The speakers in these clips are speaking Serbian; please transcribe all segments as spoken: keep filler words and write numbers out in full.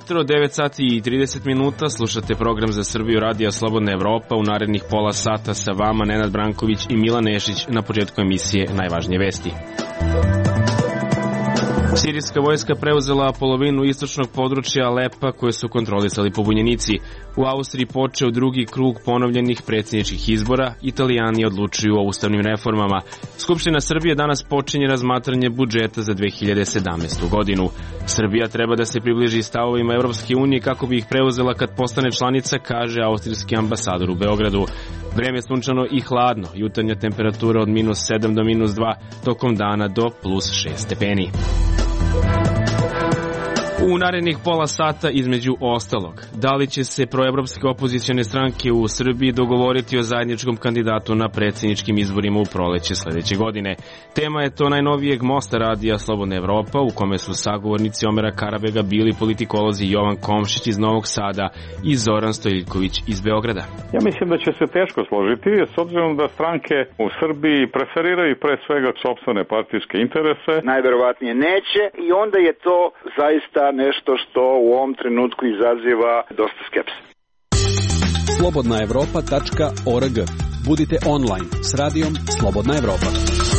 jutro, devet sati i trideset minuta, slušate program za Srbiju Radija Slobodna Evropa. U narednih pola sata sa vama Nenad Branković i Milan Nešić. Na početku emisije najvažnije vesti. Sirijska vojska preuzela polovinu istočnog područja Alepa koje su kontrolisali pobunjenici. U Austriji počeo drugi krug ponovljenih predsjedničkih izbora. Italijani odlučuju o ustavnim reformama. Skupština Srbije danas počinje razmatranje budžeta za dve hiljade sedamnaestu. godinu. Srbija treba da se približi stavovima Evropske unije kako bi ih preuzela kad postane članica, kaže austrijski ambasador u Beogradu. Vreme je sunčano i hladno, jutarnja temperatura od minus sedam do minus dva, tokom dana do plus šest stepeni. U narednih pola sata, između ostalog, da li će se proevropske opozicione stranke u Srbiji dogovoriti o zajedničkom kandidatu na predsjedničkim izborima u proleće sledeće godine? Tema je to najnovijeg mosta Radija Slobodna Evropa, u kome su sagovornici Omera Karabega bili politikolozi Jovan Komšić iz Novog Sada i Zoran Stojiljković iz Beograda. Ja mislim da će se teško složiti, s obzirom da stranke u Srbiji preferiraju pre svega sopstvene partijske interese. Najverovatnije neće i onda je to zaista nešto što u ovom trenutku izaziva dosta skepse. slobodna evropa tačka org. Budite online s radijom Slobodna Evropa.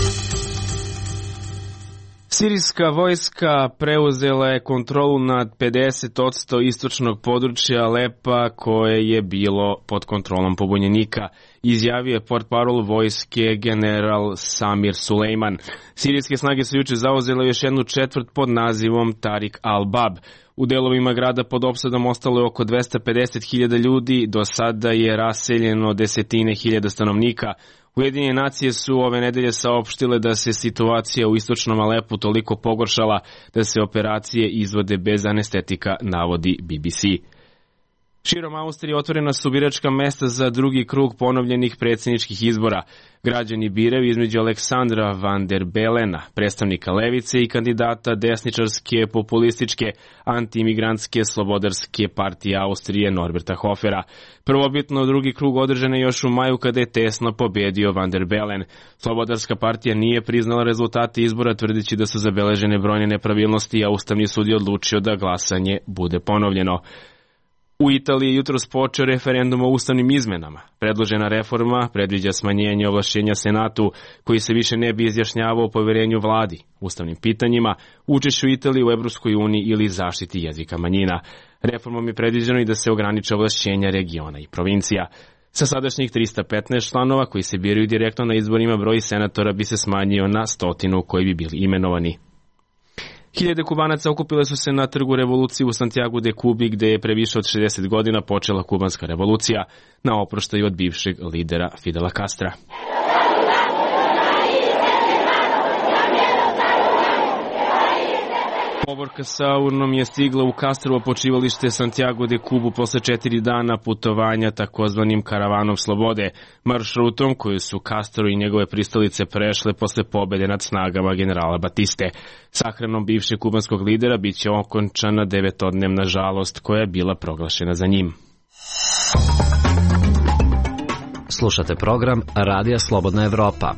Sirijska vojska preuzela je kontrolu nad pedeset posto istočnog područja Alepa koje je bilo pod kontrolom pobunjenika, izjavio je portparol vojske general Samir Sulejman. Sirijske snage su juče zauzele još jednu četvrt pod nazivom Tarik al-Bab. U delovima grada pod opsadom ostalo je oko dvesta pedeset hiljada ljudi, do sada je raseljeno desetine hiljada stanovnika. Ujedinjene nacije su ove nedelje saopštile da se situacija u istočnom Alepu toliko pogoršala da se operacije izvode bez anestetika, navodi B B C. Širom Austrije otvorena su biračka mesta za drugi krug ponovljenih predsjedničkih izbora. Građani biraju između Aleksandra van der Belena, predstavnika levice, i kandidata desničarske, populističke, antiimigrantske slobodarske partije Austrije Norberta Hofera. Prvobitno drugi krug održan je još u maju kada je tesno pobedio van der Belen. Slobodarska partija nije priznala rezultate izbora, tvrdeći da su zabeležene brojne nepravilnosti, a Ustavni sud je odlučio da glasanje bude ponovljeno. U Italiji je jutros počeo referendum o ustavnim izmenama. Predložena reforma predviđa smanjenje ovlašćenja Senatu, koji se više ne bi izjašnjavao o poverenju vladi, ustavnim pitanjima, učešću Italije u Evropskoj uniji ili zaštiti jezika manjina. Reformom je predviđeno i da se ograniče ovlašćenja regiona i provincija. Sa sadašnjih trista petnaest članova koji se biraju direktno na izborima, broj senatora bi se smanjio na stotinu koji bi bili imenovani. Hiljade Kubanaca okupile su se na trgu revolucije u Santiago de Cubi, gde je pre više od šezdeset godina počela kubanska revolucija na oproštaju od bivšeg lidera Fidela Castra. Povorka sa urnom je stigla u Castrovo počivalište Santiago de Cubu posle četiri dana putovanja takozvanim karavanom slobode, maršrutom koju su Castro i njegove pristalice prešle posle pobede nad snagama generala Batiste. Sahranom bivšeg kubanskog lidera biće okončana devetodnevna žalost koja je bila proglašena za njim. Slušate program Radija Slobodna Evropa.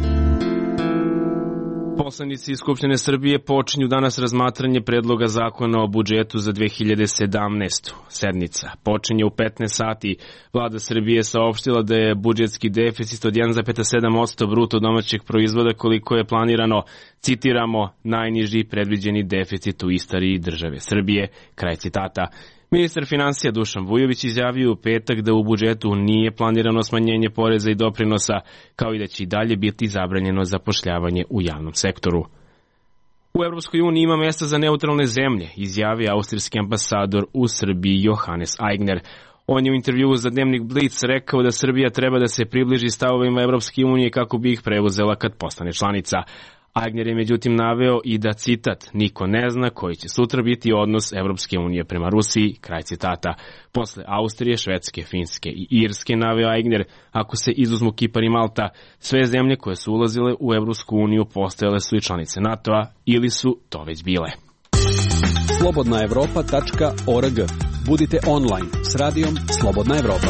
Poslanici iz Skupštine Srbije počinju danas razmatranje predloga zakona o budžetu za dve hiljade sedamnaestu. Sednica počinje u petnaest sati. Vlada Srbije saopštila da je budžetski deficit od jedan zarez sedam posto bruto domaćeg proizvoda koliko je planirano, citiramo, najniži predviđeni deficit u istoriji države Srbije, kraj citata. Ministar finansija Dušan Vujović izjavio u petak da u budžetu nije planirano smanjenje poreza i doprinosa, kao i da će i dalje biti zabranjeno zapošljavanje u javnom sektoru. U Evropskoj uniji ima mesta za neutralne zemlje, izjavio austrijski ambasador u Srbiji Johannes Aigner. On je u intervjuu za dnevnik Blic rekao da Srbija treba da se približi stavovima Evropske unije kako bi ih preuzela kad postane članica. Aigner je međutim naveo i da, citat, niko ne zna koji će sutra biti odnos Evropske unije prema Rusiji, kraj citata. Posle Austrije, Švedske, Finske i Irske, naveo Aigner, ako se izuzmu Kipar i Malta, sve zemlje koje su ulazile u Evropsku uniju postajale su i članice NATO-a ili su to već bile. slobodna evropa tačka org. Budite online s radijom Slobodna Evropa.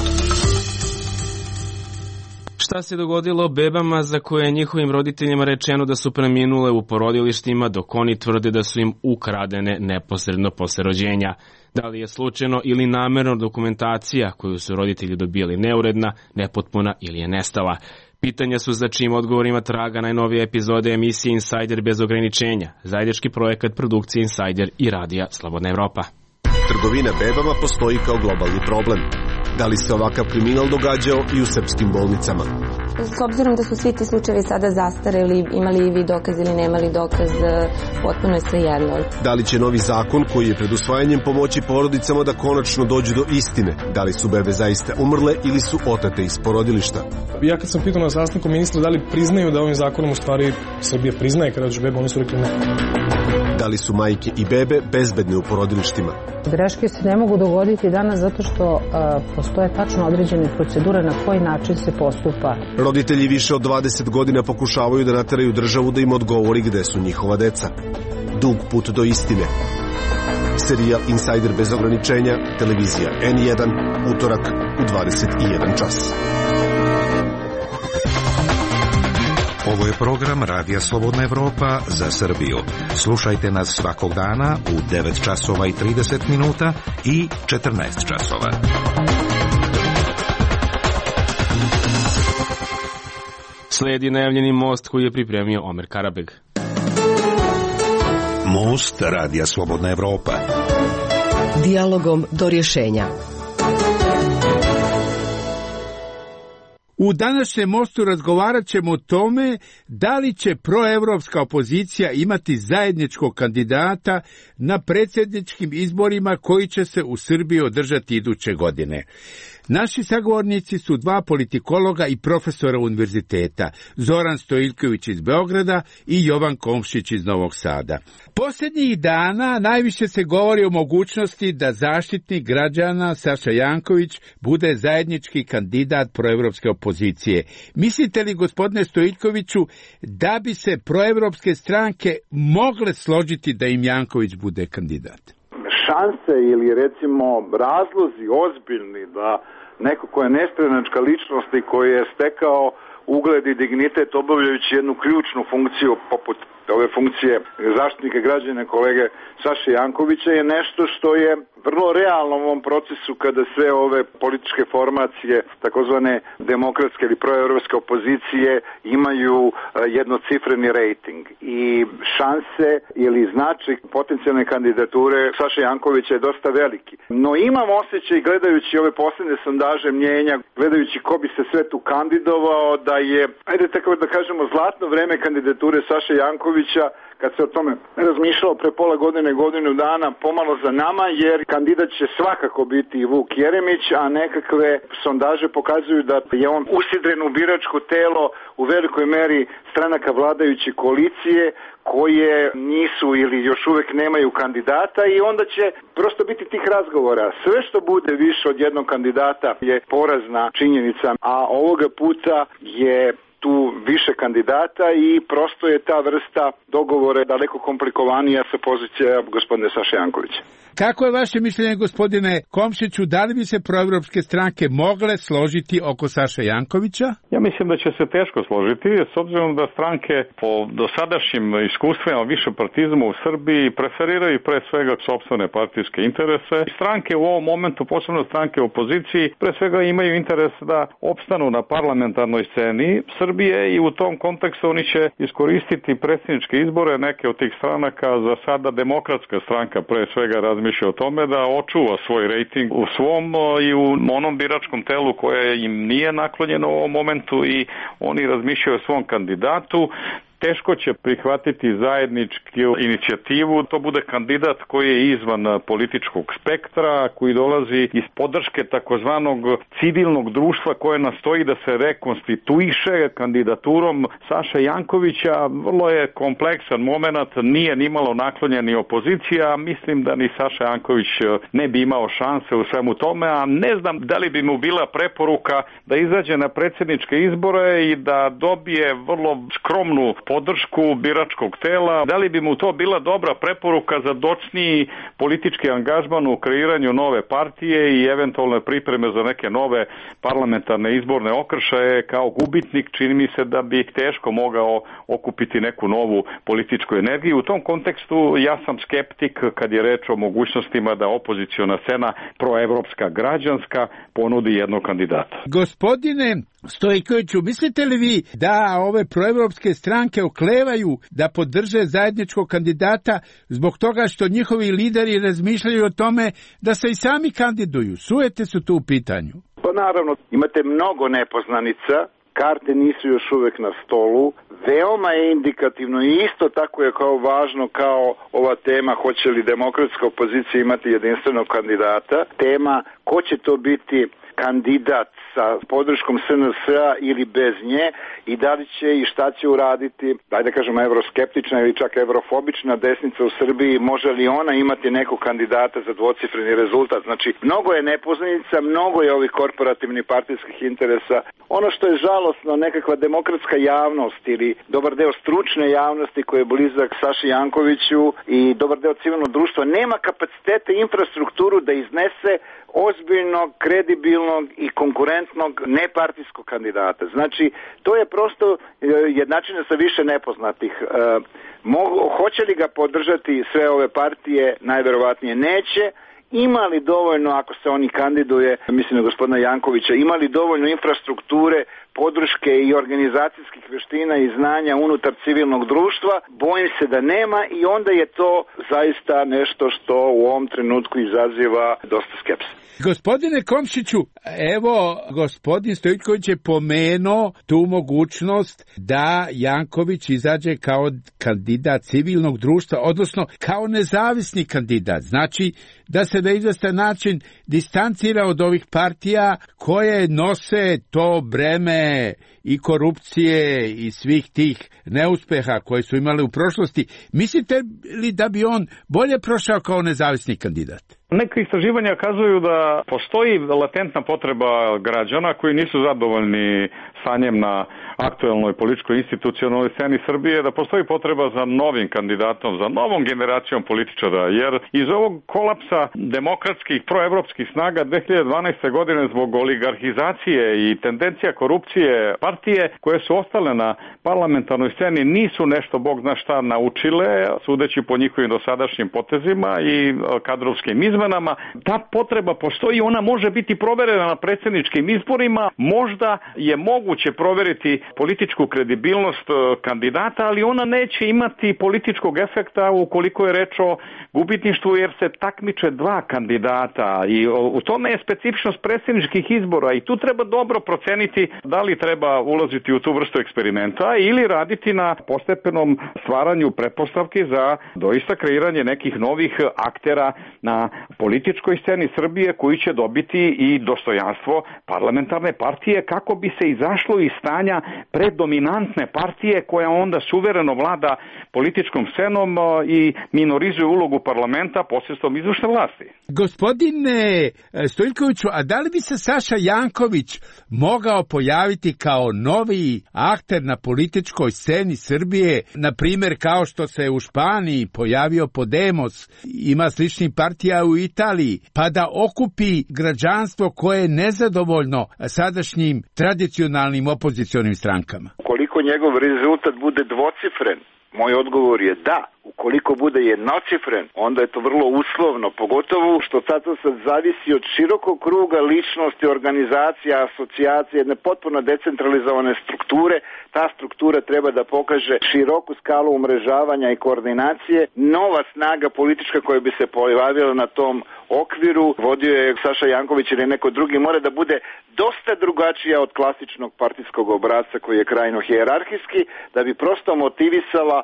Šta se dogodilo bebama za koje je njihovim roditeljima rečeno da su preminule u porodilištima, dok oni tvrde da su im ukradene neposredno posle rođenja? Da li je slučajno ili namerno dokumentacija koju su roditelji dobili neuredna, nepotpuna ili je nestala? Pitanja su za čim odgovorima traga najnovije epizode emisije Insider bez ograničenja, zajednički projekat produkcije Insider i radija Slobodna Evropa. Trgovina bebama postoji kao globalni problem. Da li se ovakav kriminal događao i u srpskim bolnicama? S obzirom da su svi ti slučajevi sada zastareli, imali vi dokaz ili nemali dokaz, potpuno je svejedno. Da li će novi zakon koji je pred usvajanjem pomoći porodicama da konačno dođu do istine? Da li su bebe zaista umrle ili su otate iz porodilišta? Ja kad sam pitao na sastanku ministra da li priznaju da ovim zakonom u stvari Srbija priznaje kada dođe bebe, oni su rekli ne. Da li su majke i bebe bezbedne u porodilištima? Greške se ne mogu dogoditi danas zato što a, postoje tačno određene procedure na koji način se postupa. Roditelji više od dvadeset godina pokušavaju da nateraju državu da im odgovori gde su njihova deca. Dug put do istine. Serijal Insider bez ograničenja, televizija N jedan, utorak u dvadeset i jedan čas. Ovo je program Radija Slobodna Evropa za Srbiju. Slušajte nas svakog dana u devet časova i trideset minuta i četrnaest časova. Sledi najavljeni most koji je pripremio Omer Karabeg. Most Radija Slobodna Evropa. Dijalogom do rješenja. U današnjem mostu razgovarat ćemo o tome da li će proevropska opozicija imati zajedničkog kandidata na predsjedničkim izborima koji će se u Srbiji održati iduće godine. Naši sagovornici su dva politikologa i profesora univerziteta, Zoran Stojiljković iz Beograda i Jovan Komšić iz Novog Sada. Posljednjih dana najviše se govori o mogućnosti da zaštitnik građana Saša Janković bude zajednički kandidat proevropske opozicije. Mislite li, gospodine Stojiljkoviću, da bi se proevropske stranke mogle složiti da im Janković bude kandidat? Šanse ili recimo razlozi ozbiljni da neko ko je nestranačka ličnost i koji je stekao ugled i dignitet obavljajući jednu ključnu funkciju poput ove funkcije zaštitnika građana kolege Saše Jankovića je nešto što je vrlo realno u ovom procesu kada sve ove političke formacije, takozvane demokratske ili proevropske opozicije imaju jednocifreni rejting i šanse ili značaj potencijalne kandidature Saše Jankovića je dosta veliki. No imam osjećaj gledajući ove posljednje sondaže mnjenja, gledajući ko bi se sve tu kandidovao da je, ajde tako da kažemo, zlatno vreme kandidature Saše Jankovića kad se o tome razmišljalo pre pola godine, godinu dana, pomalo za nama, jer kandidat će svakako biti i Vuk Jeremić, a nekakve sondaže pokazuju da je on usidren u biračko telo u velikoj meri stranaka vladajuće koalicije koje nisu ili još uvek nemaju kandidata i onda će prosto biti tih razgovora. Sve što bude više od jednog kandidata je porazna činjenica, a ovoga puta je tu više kandidata i prosto je ta vrsta dogovora daleko komplikovanija sa pozicije gospodine Saše Jankovića. Kako je vaše mišljenje, gospodine Komšiću, da li bi se proevropske stranke mogle složiti oko Saše Jankovića? Ja mislim da će se teško složiti, s obzirom da stranke po dosadašnjim iskustvima višepartizma u Srbiji preferiraju pre svega sopstvene partijske interese. Stranke u ovom momentu, posebno stranke u opoziciji, pre svega imaju interes da opstanu na parlamentarnoj sceni Srbije i u tom kontekstu oni će iskoristiti predsjedničke izbore neke od tih stranaka. Za sada Demokratska stranka pre svega razmišlja razmišlja o tome da očuva svoj rejting u svom i u onom biračkom telu koje im nije naklonjeno u ovom momentu i oni razmišljaju o svom kandidatu. Teško će prihvatiti zajedničku inicijativu, to bude kandidat koji je izvan političkog spektra, koji dolazi iz podrške takozvanog civilnog društva koje nastoji da se rekonstituiše kandidaturom Saša Jankovića. Vrlo je kompleksan moment, nije nimalo naklonjen ni opozicija, mislim da ni Saša Janković ne bi imao šanse u svemu tome, a ne znam da li bi mu bila preporuka da izađe na predsjedničke izbore i da dobije vrlo skromnu podršku biračkog tela. Da li bi mu to bila dobra preporuka za docniji politički angažman u kreiranju nove partije i eventualne pripreme za neke nove parlamentarne izborne okršaje? Kao gubitnik čini mi se da bi teško mogao okupiti neku novu političku energiju. U tom kontekstu ja sam skeptik kad je reč o mogućnostima da opoziciona scena proevropska, građanska ponudi jednog kandidata. Gospodine Stojkoviću, mislite li vi da ove proevropske stranke oklevaju da podrže zajedničkog kandidata zbog toga što njihovi lideri razmišljaju o tome da se i sami kandiduju? Sujete su tu u pitanju? Pa naravno, imate mnogo nepoznanica, karte nisu još uvek na stolu, veoma je indikativno i isto tako je kao važno kao ova tema hoće li demokratska opozicija imati jedinstvenog kandidata, tema ko će to biti kandidat sa podrškom S N S-a ili bez nje i da li će i šta će uraditi, dajde da kažemo evroskeptična ili čak evrofobična desnica u Srbiji, može li ona imati nekog kandidata za dvocifreni rezultat. Znači, mnogo je nepoznanica, mnogo je ovih korporativnih partijskih interesa. Ono što je žalosno, nekakva demokratska javnost ili dobar deo stručne javnosti koji je blizak Saši Jankoviću i dobar deo civilnog društva nema kapacitete i infrastrukturu da iznese ozbiljnog, kredibilnog i konkurentnog nepartijskog kandidata. Znači, to je prosto jednačine sa više nepoznatih. E, mogu, hoće li ga podržati sve ove partije? Najverovatnije neće. Ima li dovoljno, ako se oni kandiduje, mislim na gospodina Jankovića, ima li dovoljno infrastrukture, podrške i organizacijskih veština i znanja unutar civilnog društva? Bojim se da nema i onda je to zaista nešto što u ovom trenutku izaziva dosta skepse. Gospodine Komšiću, evo, gospodin Stojković je pomenuo tu mogućnost da Janković izađe kao kandidat civilnog društva, odnosno kao nezavisni kandidat. Znači, da se na izvestan način distancira od ovih partija koje nose to breme i korupcije i svih tih neuspeha koje su imali u prošlosti. Mislite li da bi on bolje prošao kao nezavisni kandidat? Neke istraživanja kazuju da postoji latentna potreba građana koji nisu zadovoljni stanjem na aktuelnoj političkoj institucionalnoj sceni Srbije, da postoji potreba za novim kandidatom, za novom generacijom političara, jer iz ovog kolapsa demokratskih proevropskih snaga dve hiljade dvanaeste. godine zbog oligarhizacije i tendencija korupcije partije koje su ostale na parlamentarnoj sceni nisu nešto bog zna šta naučile, sudeći po njihovim dosadašnjim potezima i kadrovskim izmenama. Ta potreba postoji, ona može biti proverena na predsjedničkim izborima, možda je moguće proveriti političku kredibilnost kandidata, ali ona neće imati političkog efekta ukoliko je reč o gubitništvu, jer se takmiče dva kandidata i u tome je specifičnost predsjedničkih izbora i tu treba dobro proceniti da li treba ulaziti u tu vrstu eksperimenta ili raditi na postepenom stvaranju pretpostavki za doista kreiranje nekih novih aktera na političkoj sceni Srbije koji će dobiti i dostojanstvo parlamentarne partije kako bi se izašlo iz stanja predominantne partije koja onda suvereno vlada političkom scenom i minorizuje ulogu parlamenta posredstvom izvršne vlasti. Gospodine Stojkoviću, a da li bi se Saša Janković mogao pojaviti kao novi akter na političkoj sceni Srbije, na primjer kao što se u Španiji pojavio Podemos, ima sličnih partija u Italiji, pa da okupi građanstvo koje je nezadovoljno sadašnjim tradicionalnim opozicionim strankama? Koliko njegov rezultat bude dvocifren, moj odgovor je da. Ukoliko bude jednocifren, onda je to vrlo uslovno, pogotovo što sad to sad zavisi od širokog kruga ličnosti, organizacija, asocijacije, jedne potpuno decentralizovane strukture. Ta struktura treba da pokaže široku skalu umrežavanja i koordinacije. Nova snaga politička koja bi se pojavila na tom okviru, vodio je Saša Janković ili neko drugi, mora da bude dosta drugačija od klasičnog partijskog obrasca koji je krajno hijerarhijski, da bi prosto motivisala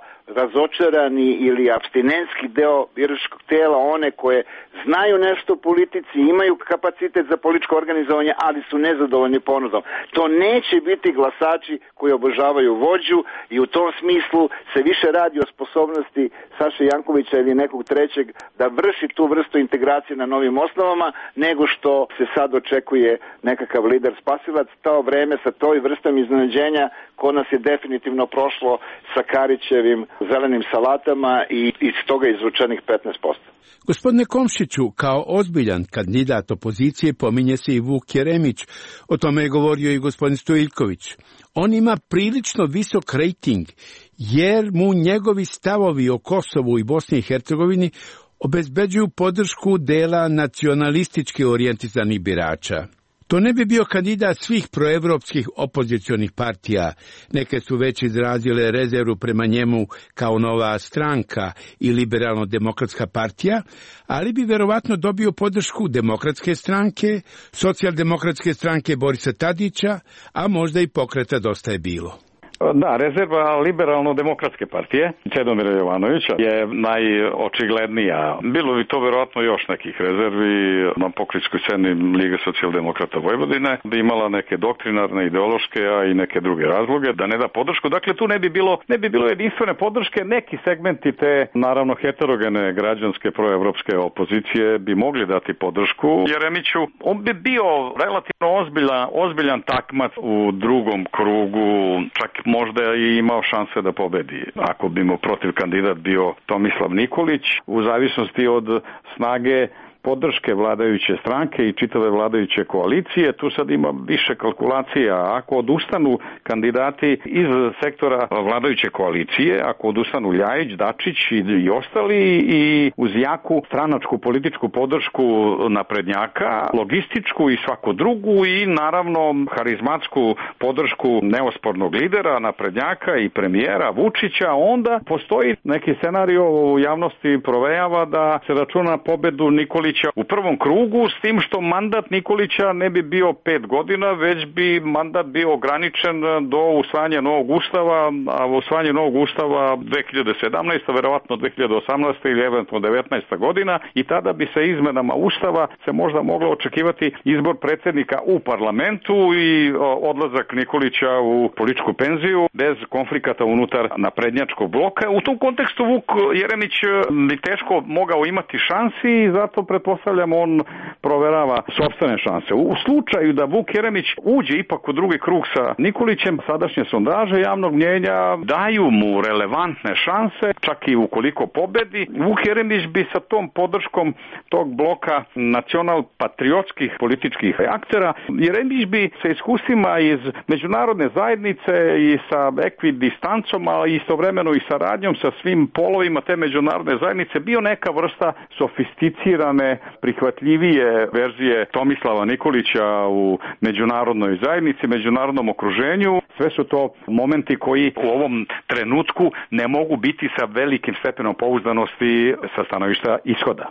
razočarani ili apstinentski deo biračkog tela, one koje znaju nešto o politici, imaju kapacitet za političko organizovanje, ali su nezadovoljni ponudom. To neće biti glasači koji obožavaju vođu i u tom smislu se više radi o sposobnosti Saše Jankovića ili nekog trećeg da vrši tu vrstu integracije na novim osnovama, nego što se sad očekuje nekakav lider spasilac. To vreme sa toj vrstom iznenađenja ko nas je definitivno prošlo sa Karićevim zelenim salatama i iz toga izvučenih petnaest posto. Gospodine Komšiću, kao ozbiljan kandidat opozicije pominje se i Vuk Jeremić. O tome je govorio i gospodin Stojiljković. On ima prilično visok rejting, jer mu njegovi stavovi o Kosovu i Bosni i Hercegovini obezbeđuju podršku dela nacionalistički orijentisanih birača. To ne bi bio kandidat svih proevropskih opozicionih partija. Neke su već izrazile rezervu prema njemu kao Nova stranka i Liberalno-demokratska partija, ali bi verovatno dobio podršku Demokratske stranke, Socijaldemokratske stranke Borisa Tadića, a možda i Pokreta Dosta je bilo. Da, rezerva Liberalno-demokratske partije Čedomira Jovanovića je najočiglednija. Bilo bi to verovatno još nekih rezervi na pokrenjskoj sceni Lige socijaldemokrata Vojvodine, da imala neke doktrinarne, ideološke, a i neke druge razloge da ne da podršku. Dakle, tu ne bi bilo, ne bi bilo jedinstvene podrške. Neki segmenti te, naravno, heterogene građanske proevropske opozicije bi mogli dati podršku Jeremiću. On bi bio relativno ozbiljan, ozbiljan takmac u drugom krugu, čak možda je imao šanse da pobedi. Ako bi mu protiv kandidat bio Tomislav Nikolić, u zavisnosti od snage podrške vladajuće stranke i čitave vladajuće koalicije, tu sad ima više kalkulacija. Ako odustanu kandidati iz sektora vladajuće koalicije, ako odustanu Ljajić, Dačić i, i ostali, i uz jaku stranačku političku podršku naprednjaka, logističku i svaku drugu i naravno harizmatsku podršku neospornog lidera naprednjaka i premijera Vučića, onda postoji neki scenario u javnosti provejava da se računa pobedu Nikolića u prvom krugu, s tim što mandat Nikolića ne bi bio pet godina, već bi mandat bio ograničen do usvajanja novog ustava, a usvajanje novog ustava dve hiljade sedamnaeste. verovatno dve hiljade osamnaeste ili eventualno devetnaesta godina, i tada bi se izmenama ustava se možda moglo očekivati izbor predsjednika u parlamentu i odlazak Nikolića u političku penziju bez konflikata unutar naprednjačkog bloka. U tom kontekstu Vuk Jeremić bi teško mogao imati šansi i zato pretpostavljam on proverava sopstvene šanse. U slučaju da Vuk Jeremić uđe ipak u drugi krug sa Nikolićem, sadašnje sondaže javnog mnjenja daju mu relevantne šanse, čak i ukoliko pobedi. Vuk Jeremić bi sa tom podrškom tog bloka nacional-patriotskih političkih aktera, Jeremić bi sa iskustvima iz međunarodne zajednice i sa ekvidistancom, ali istovremeno i saradnjom sa svim polovima te međunarodne zajednice bio neka vrsta sofisticirane, prihvatljivije verzije Tomislava Nikolića u međunarodnoj zajednici, međunarodnom okruženju. Sve su to momenti koji u ovom trenutku ne mogu biti sa velikim stepenom pouzdanosti sa stanovišta ishoda.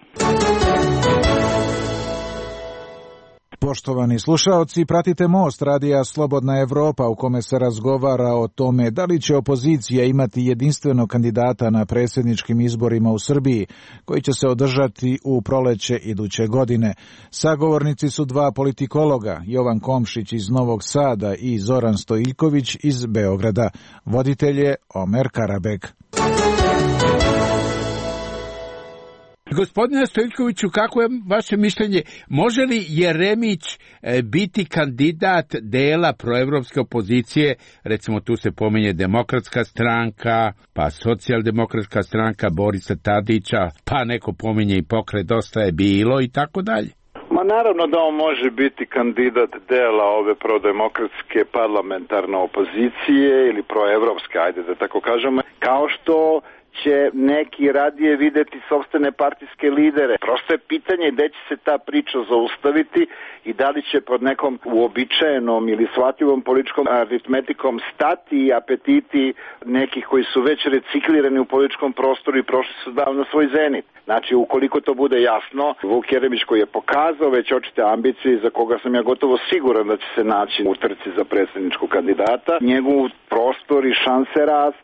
Poštovani slušaoci, pratite Most radija Slobodna Evropa u kome se razgovara o tome da li će opozicija imati jedinstvenog kandidata na predsjedničkim izborima u Srbiji, koji će se održati u proleće iduće godine. Sagovornici su dva politikologa, Jovan Komšić iz Novog Sada i Zoran Stojiljković iz Beograda. Voditelj je Omer Karabek. Gospodine Stojiljkoviću, kako je vaše mišljenje? Može li Jeremić biti kandidat dela proevropske opozicije? Recimo tu se pominje Demokratska stranka, pa Socijaldemokratska stranka Borisa Tadića, pa neko pominje i Pokret Dosta je bilo i tako dalje. Ma naravno da on može biti kandidat dela ove prodemokratske parlamentarne opozicije ili proevropske, ajde da tako kažemo, kao što će neki radije videti sopstvene partijske lidere. Prosto je pitanje gde će se ta priča zaustaviti i da li će pod nekom uobičajenom ili shvatljivom političkom aritmetikom stati apetiti nekih koji su već reciklirani u političkom prostoru i prošli su davno svoj zenit. Znači, ukoliko to bude jasno, Vuk Jeremić koji je pokazao već očite ambicije za koga sam ja gotovo siguran da će se naći u trci za predsjedničkog kandidata, njegov prostor i šanse rastu.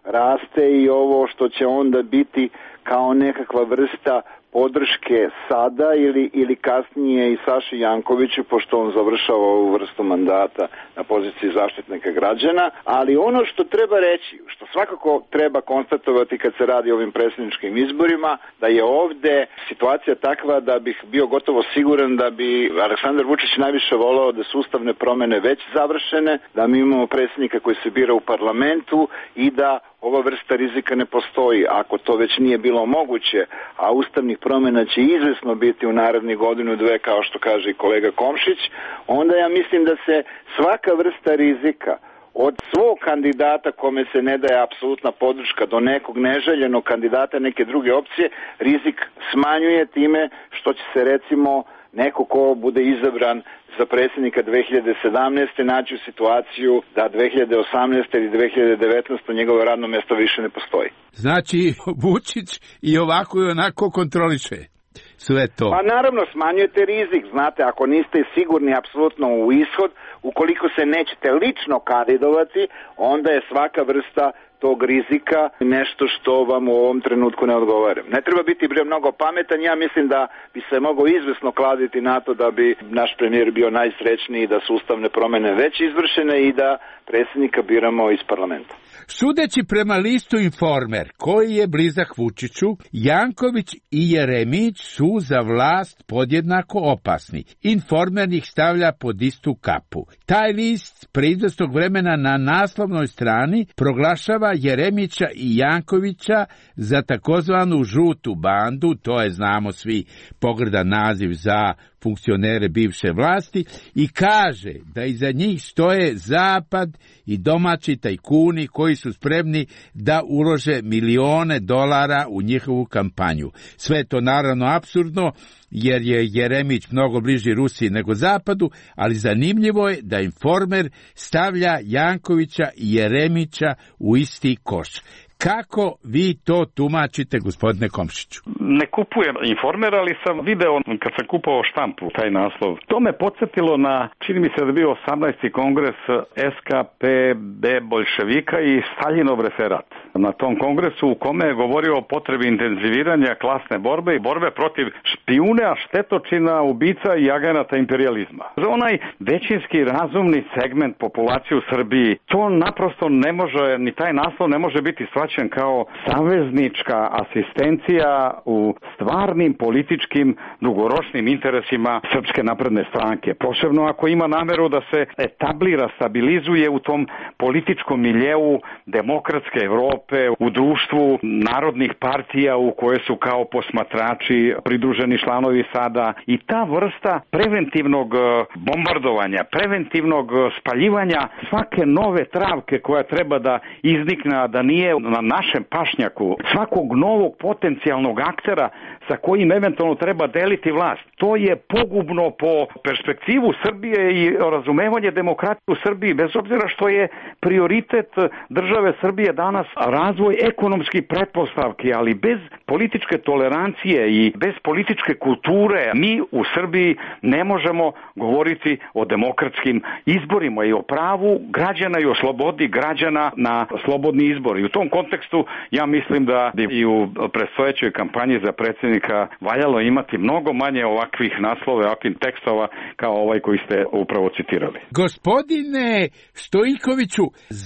raste i ovo što će onda biti kao nekakva vrsta podrške sada ili, ili kasnije i Saši Jankoviću, pošto on završava ovu vrstu mandata na poziciji zaštitnika građana, ali ono što treba reći, što svakako treba konstatovati kad se radi o ovim predsjedničkim izborima, da je ovde situacija takva da bih bio gotovo siguran da bi Aleksandar Vučić najviše voleo da su ustavne promene već završene, da mi imamo predsjednika koji se bira u parlamentu i da ova vrsta rizika ne postoji. Ako to već nije bilo moguće, a ustavnih promjena će izvesno biti u narednih godinu dve, kao što kaže i kolega Komšić, onda ja mislim da se svaka vrsta rizika od svog kandidata kome se ne daje apsolutna podrška do nekog neželjenog kandidata neke druge opcije, rizik smanjuje time što će se recimo neko ko bude izabran za predsjednika dve hiljade sedamnaeste naći u situaciju da dve hiljade osamnaeste ili dve hiljade devetnaeste njegovo radno mjesto više ne postoji. Znači, Vučić i ovako i onako kontroliše sve to. Pa naravno, smanjujete rizik. Znate, ako niste sigurni apsolutno u ishod, ukoliko se nećete lično kandidovati, onda je svaka vrsta tog rizika nešto što vam u ovom trenutku ne odgovara. Ne treba biti bre mnogo pametan, ja mislim da bi se mogao izvesno kladiti na to da bi naš premijer bio najsrećniji da su ustavne promjene već izvršene i da predsjednika biramo iz parlamenta. Sudeći prema listu Informer, koji je blizak Vučiću, Janković i Jeremić su za vlast podjednako opasni. Informer ih stavlja pod istu kapu. Taj list pre izvesnog vremena na naslovnoj strani proglašava Jeremića i Jankovića za takozvanu žutu bandu, to je, znamo svi, pogrdan naziv za funkcionere bivše vlasti, i kaže da iza njih stoje Zapad i domaći tajkuni koji su spremni da ulože milione dolara u njihovu kampanju. Sve to naravno apsurdno, jer je Jeremić mnogo bliži Rusiji nego Zapadu, ali zanimljivo je da Informer stavlja Jankovića i Jeremića u isti koš. Kako vi to tumačite, gospodine Komšiću? Ne kupujem Informer, ali sam video kad sam kupovao štampu taj naslov. To me podsjetilo na, čini mi se da je bio osamnaesti kongres S K P B bolševika i Staljinov referat. Na tom kongresu u kome je govorio o potrebi intenziviranja klasne borbe i borbe protiv špijuna, štetočina, ubica i agenata imperijalizma. Za onaj većinski razumni segment populacije u Srbiji, to naprosto ne može, ni taj naslov ne može biti shvaćen kao saveznička asistencija u stvarnim političkim dugoročnim interesima Srpske napredne stranke. Posebno ako ima nameru da se etablira, stabilizuje u tom političkom miljeu demokratske Evrope, u društvu narodnih partija u koje su kao posmatrači pridruženi članovi sada, i ta vrsta preventivnog bombardovanja, preventivnog spaljivanja svake nove travke koja treba da iznikne, a da nije na našem pašnjaku, svakog novog potencijalnog aktera sa kojim eventualno treba deliti vlast. To je pogubno po perspektivu Srbije i razumevanje demokratije u Srbiji, bez obzira što je prioritet države Srbije danas razvoj ekonomskih pretpostavki, ali bez političke tolerancije i bez političke kulture mi u Srbiji ne možemo govoriti o demokratskim izborima i o pravu građana i o slobodi građana na slobodni izbor. I u tom kontekstu ja mislim da bi i u predstojećoj kampanji za predsjednika valjalo imati mnogo manje ovakvih naslova, ovakvih tekstova kao ovaj koji ste upravo citirali. Gospodine Stojkoviću,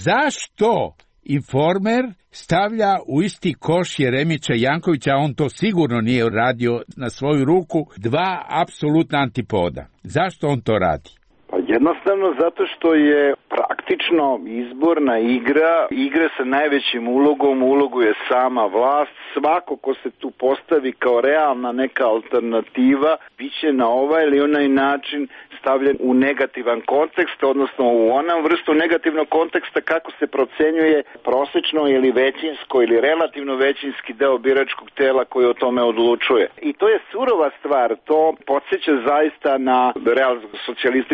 zašto Informer stavlja u isti koš Jeremića i Jankovića, a on to sigurno nije radio na svoju ruku, dva apsolutna antipoda? Zašto on to radi? Pa jednostavno zato što je praktično izborna igra, igra sa najvećim ulogom, ulogu je sama vlast. Svako ko se tu postavi kao realna neka alternativa, bit će na ovaj ili onaj način stavljen u negativan kontekst, odnosno u onom vrstu negativnog konteksta kako se procenjuje prosečno ili većinsko ili relativno većinski deo biračkog tela koji o tome odlučuje. I to je surova stvar, to podsjeća zaista na real socijalističko ili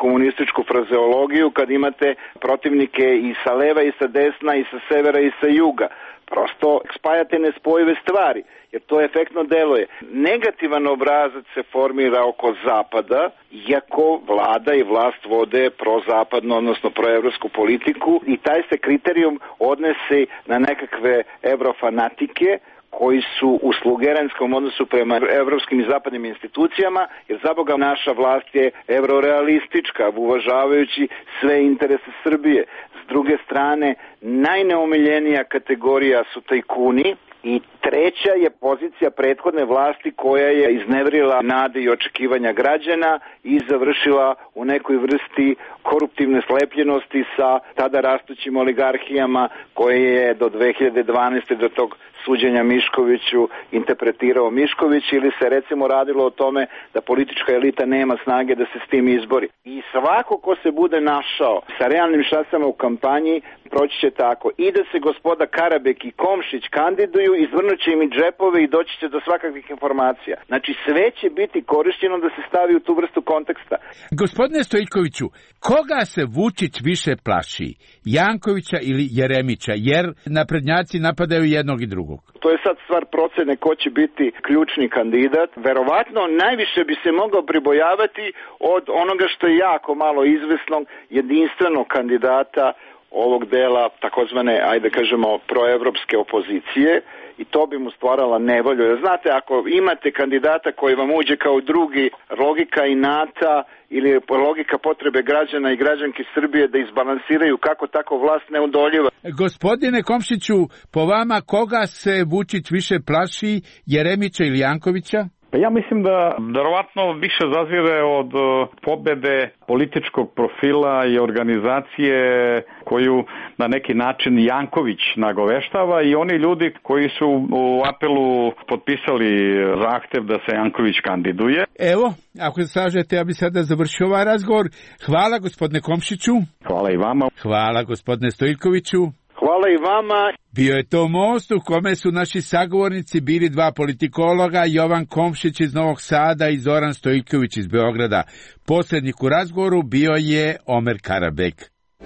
komunističku frazeologiju kad imate protivnike i sa leva i sa desna i sa severa i sa juga. Prosto spajate nespojive stvari, jer to efektno deluje. Negativan obrazac se formira oko zapada, iako vlada i vlast vode prozapadno, odnosno proevropsku politiku, i taj se kriterijum odnese na nekakve evrofanatike koji su u slugeranskom odnosu prema evropskim i zapadnim institucijama, jer za Boga naša vlast je evrorealistička, uvažavajući sve interese Srbije. S druge strane, najneomiljenija kategorija su tajkuni, i treća je pozicija prethodne vlasti koja je iznevrila nade i očekivanja građana i završila u nekoj vrsti koruptivne slepljenosti sa tada rastućim oligarhijama koje je do dve hiljade dvanaeste do tog suđenja Miškoviću interpretirao Mišković, ili se recimo radilo o tome da politička elita nema snage da se s tim izbori. I svako ko se bude našao sa realnim šansama u kampanji proći će tako. I da se gospoda Karabek i Komšić kandiduju, izvrnuće im i džepove i doći će do svakakvih informacija. Znači sve će biti korišćeno da se stavi u tu vrstu konteksta. Gospodine Stojiljkoviću, koga se Vučić više plaši? Jankovića ili Jeremića? Jer naprednjaci napadaju jednog i drugog. To je sad stvar procene ko će biti ključni kandidat. Verovatno najviše bi se mogao pribojavati od onoga što je jako malo izvesnog jedinstvenog kandidata ovog dela takozvane, ajde kažemo, proevropske opozicije, i to bi mu stvarala nevolju. Jer znate, ako imate kandidata koji vam uđe kao drugi, logika inata ili logika potrebe građana i građanki Srbije da izbalansiraju kako tako vlast neodoljiva. Gospodine Komšiću, po vama koga se Vučić više plaši, Jeremića ili Jankovića? Pa ja mislim da verovatno više zazire od pobede političkog profila i organizacije koju na neki način Janković nagoveštava, i oni ljudi koji su u apelu potpisali zahtev da se Janković kandiduje. Evo, ako se slažete, ja bi sada završio ovaj razgovor. Hvala gospodine Komšiću. Hvala i vama. Hvala gospodine Stojiljkoviću. Hvala i vama. Bio je to most u kome su naši sagovornici bili dva politikologa, Jovan Komšić iz Novog Sada i Zoran Stojiljković iz Beograda. Poslednjik u razgovoru bio je Omer Karabek.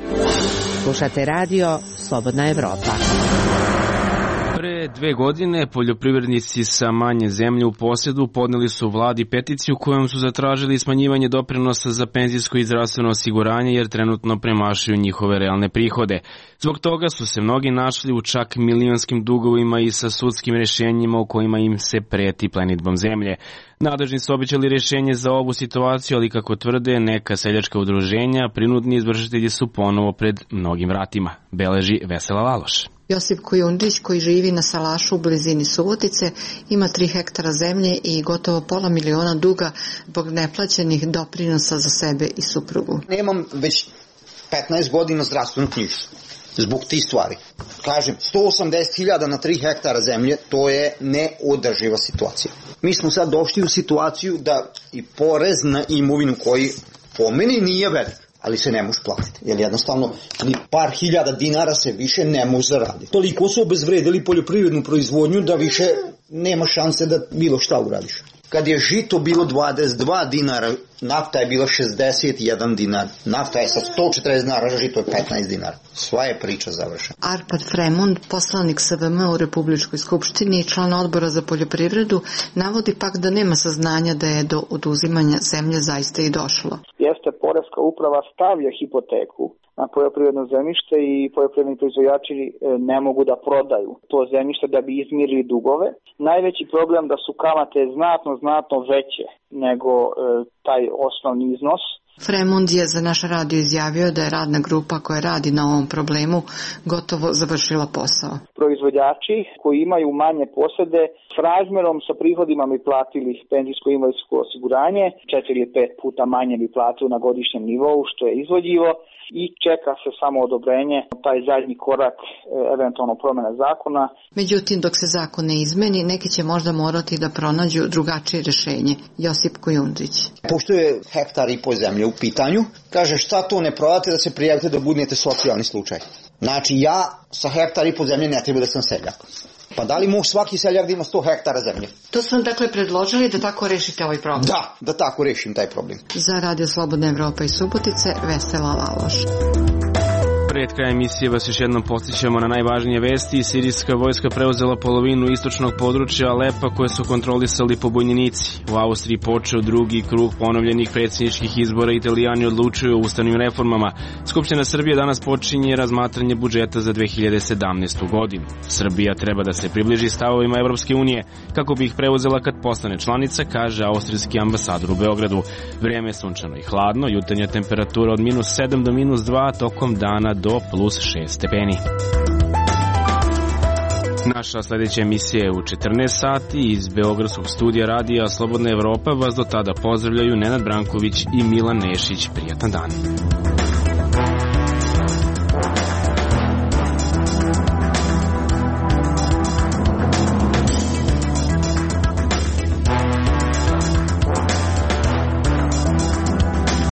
Slušate radio Slobodna Evropa. Pre dve godine poljoprivrednici sa manje zemlje u posjedu podneli su vladi peticiju kojom su zatražili smanjivanje doprinosa za penzijsko i zdravstveno osiguranje jer trenutno premašuju njihove realne prihode. Zbog toga su se mnogi našli u čak milionskim dugovima i sa sudskim rješenjima u kojima im se preti plenidbom zemlje. Nadležni su obećali rješenje za ovu situaciju, ali kako tvrde neka seljačka udruženja, prinudni izvršitelji su ponovo pred mnogim vratima, beleži Vesela Laloš. Josip Kujundžić, koji živi na salašu u blizini Subotice, ima tri hektara zemlje i gotovo pola miliona duga zbog neplaćenih doprinosa za sebe i suprugu. Nemam već petnaest godina zdravstvenu knjižicu zbog tih stvari. Kažem, sto osamdeset hiljada na tri hektara zemlje, to je neodrživa situacija. Mi smo sad došli u situaciju da i porez na imovinu koji po meni nije velik, ali se ne može platiti, jer jednostavno ni par hiljada dinara se više ne može zaraditi. Toliko su obezvredili poljoprivrednu proizvodnju da više nema šanse da bilo šta uradiš. Kad je žito bilo dvadeset dva dinara, nafta je bila šezdeset jedan dinar. Nafta je sa sto četrdeset dinara, žito je petnaest dinara. Sva je priča završena. Arpad Fremond, poslanik S V M u Republičkoj skupštini i član odbora za poljoprivredu, navodi pak da nema saznanja da je do oduzimanja zemlje zaista i došlo. Jeste, poreska uprava stavlja hipoteku na poljoprivredno zemljište i poljoprivredni proizvođači ne mogu da prodaju to zemljište da bi izmirili dugove. Najveći problem da su kamate znatno, znatno veće nego e, taj osnovni iznos. Fremond je za naš radio izjavio da je radna grupa koja radi na ovom problemu gotovo završila posao. Proizvođači koji imaju manje posede s razmerom sa prihodima bi platili penzijsko i invalidsko osiguranje, četiri ili pet puta manje bi platili na godišnjem nivou, što je izvodljivo, i čeka se samo odobrenje, taj zadnji korak, eventualno promjena zakona. Međutim, dok se zakon ne izmeni, neki će možda morati da pronađu drugačije rješenje. Josip Kujundžić. Pošto je hektar i po zemlje u pitanju, kaže šta to ne prodate da se prijavite da budete socijalni slučaj. Znači ja sa hektar i po zemlje ne treba da sam seljak. Pa da li može svaki seljak da ima sto hektara zemlje? To su vam dakle predložili da tako rešite ovaj problem? Da, da tako rešim taj problem. Za Radio Slobodna Evropa iz Subotice, Vesela Laloš. Pred krajem emisije vas još jednom podsjećamo na najvažnije vesti. Sirijska vojska preuzela polovinu istočnog područja Alepa koje su kontrolisali pobunjenici. U Austriji počeo drugi krug ponovljenih predsjedničkih izbora. Italijani odlučuju o ustavnim reformama. Skupština Srbije danas počinje razmatranje budžeta za dve hiljade sedamnaestu. godinu. Srbija treba da se približi stavovima Evropske unije kako bi ih preuzela kad postane članica, kaže austrijski ambasador u Beogradu. Vrijeme je sunčano i hladno, jutarnja temperatura od minus sedam do minus dva, tokom dana do plus šest stepeni. Naša sljedeća emisija je u četrnaest sati. Iz Beogradskog studija Radija Slobodna Evropa vas do tada pozdravljaju Nenad Branković i Milan Nešić. Prijatan dan.